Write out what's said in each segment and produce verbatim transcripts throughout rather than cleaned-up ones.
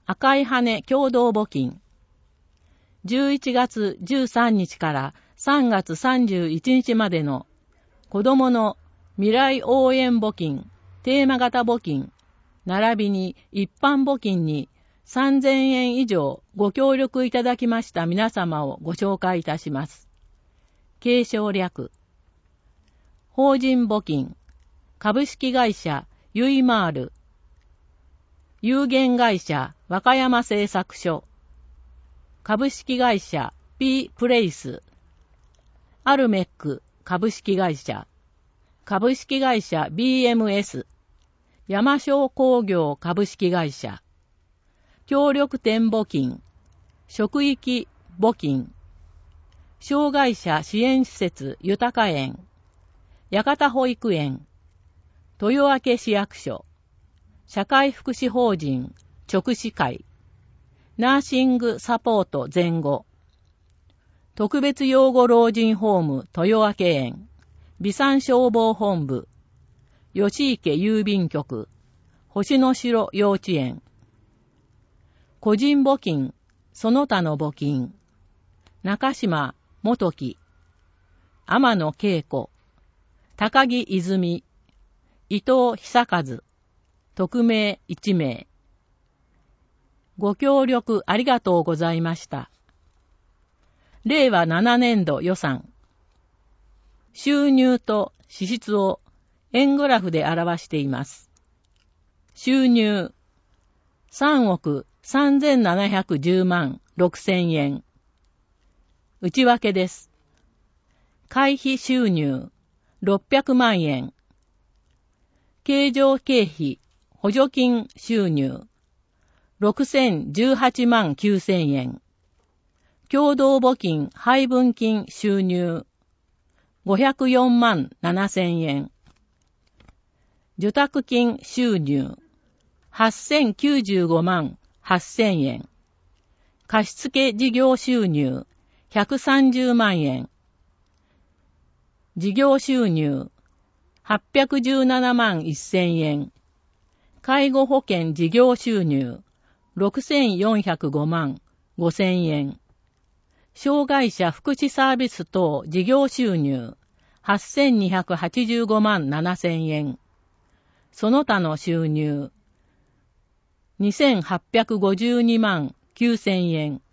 赤い羽共同募金。じゅういちがつじゅうさんにちからさんがつさんじゅういちにちまでの子供の未来応援募金、テーマ型募金、並びに一般募金にさんぜんえん以上ご協力いただきました皆様をご紹介いたします。継承略。法人募金、株式会社ユイマール、有限会社和歌山製作所、株式会社 P プレイス、アルメック株式会社、株式会社 ビーエムエス、山商工業株式会社、協力店募金、職域募金、障害者支援施設豊か園、八幡保育園、豊明市役所、社会福祉法人直視会、ナーシングサポート前後、特別養護老人ホーム豊明園、備産消防本部、吉池郵便局、星の城幼稚園、個人募金、その他の募金、中島元樹、天野恵子、高木泉、伊藤久和、匿名いちめい。ご協力ありがとうございました。れいわななねんど予算。収入と支出を円グラフで表しています。収入さんおくさんぜんななひゃくじゅうまんろくせんえん。内訳です。会費収入ろっぴゃくまんえん。経常経費補助金収入ろくせんじゅうはちまんきゅうせんえん。共同募金配分金収入ごひゃくよんまんななせんえん。受託金収入はっせんきゅうじゅうごまんはっせんえん。貸付事業収入ひゃくさんじゅうまんえん。事業収入はっぴゃくじゅうななまんせんえん。介護保険事業収入ろくせんよんひゃくごまんごせんえん。障害者福祉サービス等事業収入はっせんにひゃくはちじゅうごまんななせんえん。その他の収入にせんはっぴゃくごじゅうにまんきゅうせんえん。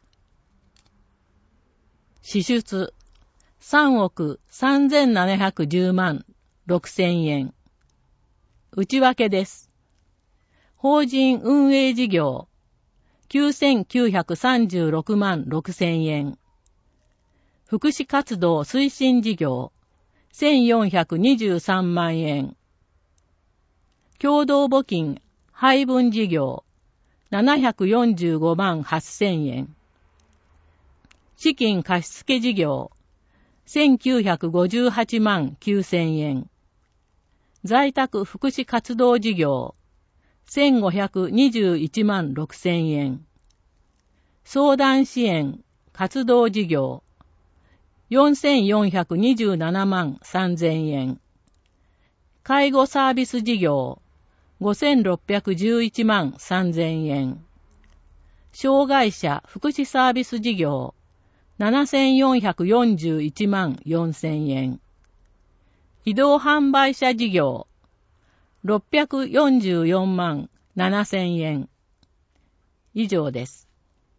支出さんおくさんぜんななひゃくじゅうまんろくせんえん。内訳です。法人運営事業きゅうせんきゅうひゃくさんじゅうろくまんろくせんえん。福祉活動推進事業せんよんひゃくにじゅうさんまんえん。共同募金配分事業ななひゃくよんじゅうごまんはっせんえん。資金貸付事業せんきゅうひゃくごじゅうはちまんきゅうせんえん。在宅福祉活動事業せんごひゃくにじゅういちまんろくせんえん。相談支援活動事業よんせんよんひゃくにじゅうななまんさんぜんえん。介護サービス事業ごせんろっぴゃくじゅういちまんさんぜんえん。障害者福祉サービス事業ななせんよんひゃくよんじゅういちまんよんせんえん。移動販売車事業ろっぴゃくよんじゅうよんまんななせんえん。以上です。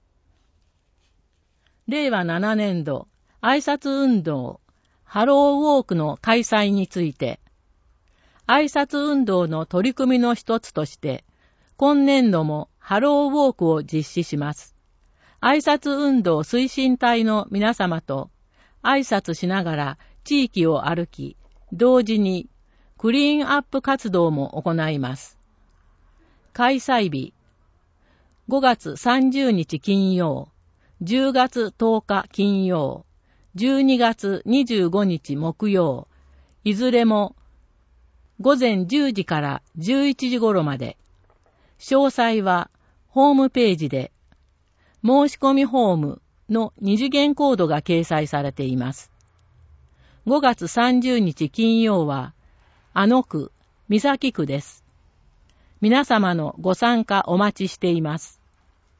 れいわななねんど挨拶運動ハローウォークの開催について、挨拶運動の取り組みの一つとして、今年度もハローウォークを実施します。挨拶運動推進隊の皆様と挨拶しながら地域を歩き、同時にクリーンアップ活動も行います。開催日ごがつさんじゅうにち金曜、じゅうがつとおか金曜、じゅうにがつにじゅうごにち木曜、いずれもごぜんじゅうじからじゅういちじ頃まで。詳細はホームページで申し込みフォームの二次元コードが掲載されています。ごがつさんじゅうにち金曜はあの区、三崎区です。皆様のご参加お待ちしています。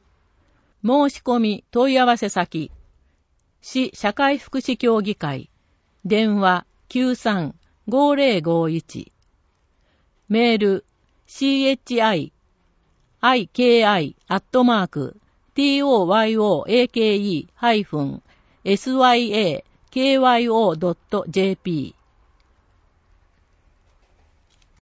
申し込み問い合わせ先、市社会福祉協議会、電話 きゅうさん ごーぜろごいち、メール シーエイチアイアイケーアイ アットマーク トヨーケー エスワイエーケーワイオー ドット ジェーピー